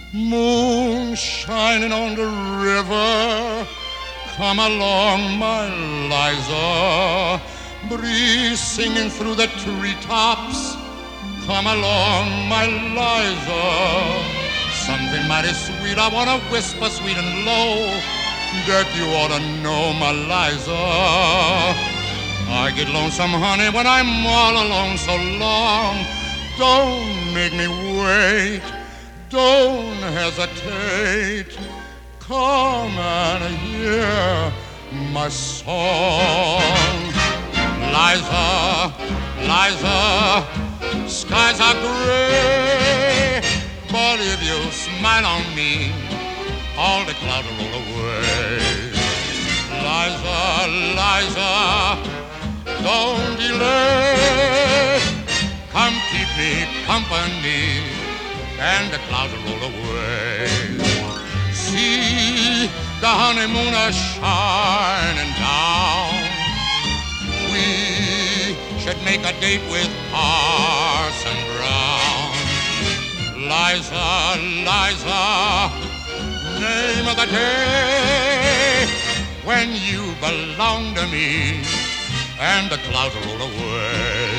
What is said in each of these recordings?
Moon shining on the river, come along, my Liza. Breeze singing through the treetops, come along, my Liza. Something mighty sweet I wanna whisper sweet and low that you ought to know, my Liza. I get lonesome, honey, when I'm all alone so long. Don't make me wait, don't hesitate. Come and hear my song. Liza, Liza, skies are gray, but if you smile on me, all the clouds will roll away. Liza, Liza, don't delay. Come keep me company, and the clouds will roll away. See the honeymoon a shining down. We should make a date with Parson Brown. Liza, Liza, name of the day when you belong to me and the clouds roll away.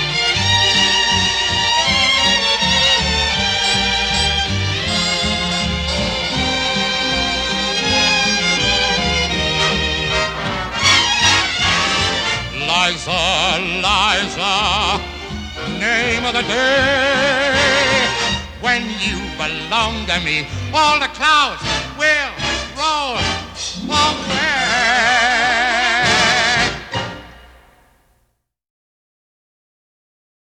Liza, Liza, name of the day when you belong to me, all the clouds will roll